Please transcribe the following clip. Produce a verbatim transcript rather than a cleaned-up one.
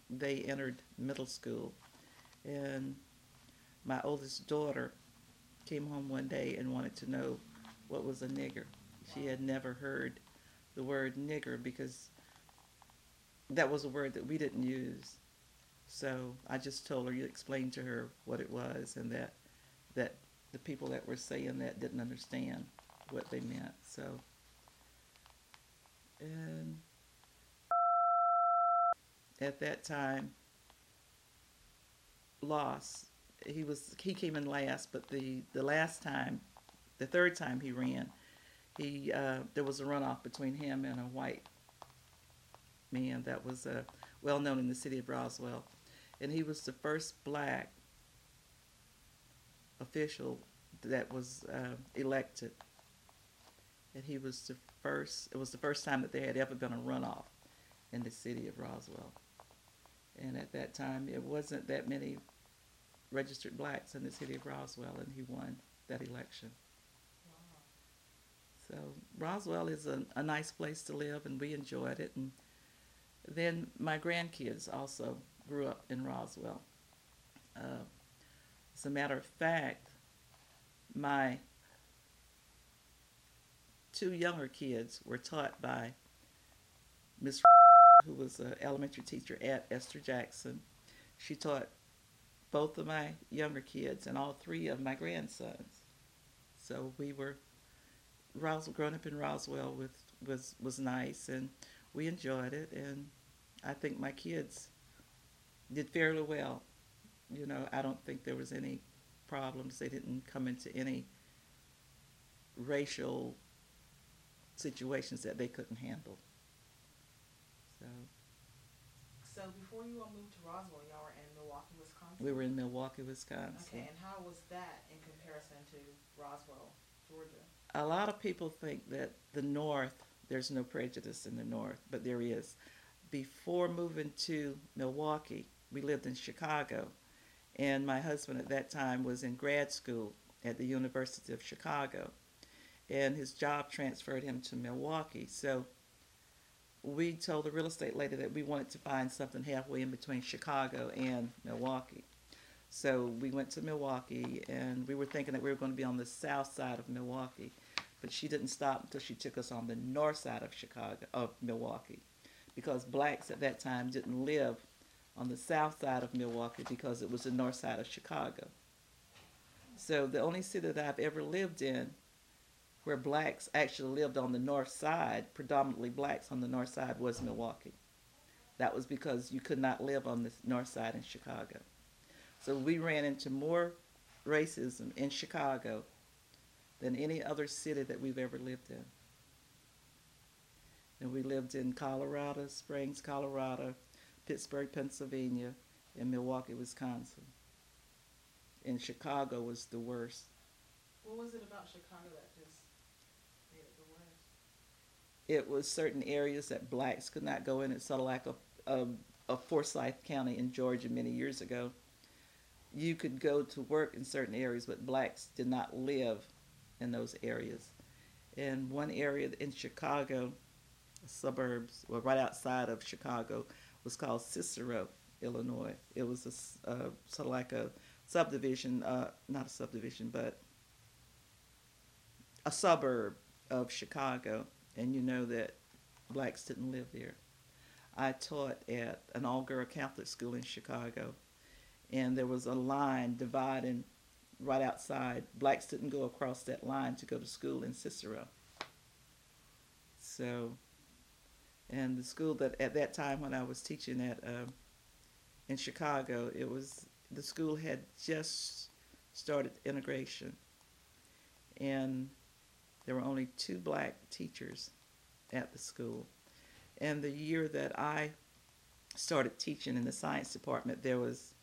they entered middle school. And my oldest daughter came home one day and wanted to know what was a nigger. She had never heard the word nigger because that was a word that we didn't use. So I just told her, you explained to her what it was, and that that the people that were saying that didn't understand what they meant. So, and at that time, lost. He was he came in last, but the the last time, the third time he ran, he uh, there was a runoff between him and a white man that was uh, well known in the city of Roswell, and he was the first black official that was uh, elected, and he was the first. It was the first time that there had ever been a runoff in the city of Roswell, and at that time it wasn't that many registered blacks in the city of Roswell, and he won that election. So Roswell is a, a nice place to live, and we enjoyed it. And then my grandkids also grew up in Roswell. Uh, as a matter of fact, my two younger kids were taught by Miss who was an elementary teacher at Esther Jackson. She taught both of my younger kids and all three of my grandsons. So we were Roswell, growing up in Roswell with was was nice, and we enjoyed it. And I think my kids did fairly well. You know, I don't think there was any problems. They didn't come into any racial situations that they couldn't handle. So So before you all moved to Roswell, y'all were in Milwaukee, Wisconsin? we were in Milwaukee, Wisconsin. Okay, and how was that in comparison to Roswell, Georgia? A lot of people think that the North, there's no prejudice in the North, but there is. Before moving to Milwaukee, we lived in Chicago, and my husband at that time was in grad school at the University of Chicago, and his job transferred him to Milwaukee. So we told the real estate lady that we wanted to find something halfway in between Chicago and Milwaukee. So we went to Milwaukee, and we were thinking that we were going to be on the south side of Milwaukee, but she didn't stop until she took us on the north side of Chicago, of Milwaukee, because blacks at that time didn't live on the south side of Milwaukee because it was the north side of Chicago. So the only city that I've ever lived in where blacks actually lived on the north side, predominantly blacks on the north side, was Milwaukee. That was because you could not live on the north side in Chicago. So we ran into more racism in Chicago than any other city that we've ever lived in. And we lived in Colorado Springs, Colorado, Pittsburgh, Pennsylvania, and Milwaukee, Wisconsin. And Chicago was the worst. What was it about Chicago that just made it the worst? It was certain areas that blacks could not go in. It's sort of like a, a, a Forsyth County in Georgia many years ago. You could go to work in certain areas, but blacks did not live in those areas. And one area in Chicago, suburbs, well, right outside of Chicago, was called Cicero, Illinois. It was a, uh, sort of like a subdivision, uh, not a subdivision, but a suburb of Chicago. And you know that blacks didn't live there. I taught at an all-girl Catholic school in Chicago, and there was a line dividing right outside. Blacks didn't go across that line to go to school in Cicero. So, and the school that at that time when I was teaching at uh, in Chicago, it was the school had just started integration, and there were only two black teachers at the school. And the year that I started teaching in the science department, there was